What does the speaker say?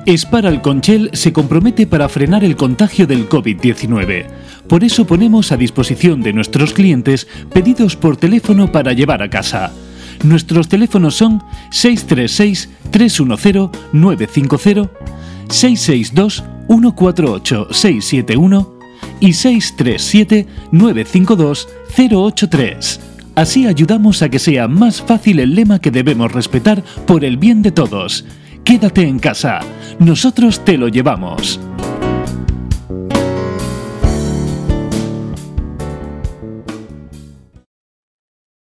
Spar Alconchel se compromete para frenar el contagio del COVID-19. Por eso ponemos a disposición de nuestros clientes pedidos por teléfono para llevar a casa. Nuestros teléfonos son 636-310-950, 662-148-671 y 637-952-083. Así ayudamos a que sea más fácil el lema que debemos respetar por el bien de todos. Quédate en casa, nosotros te lo llevamos.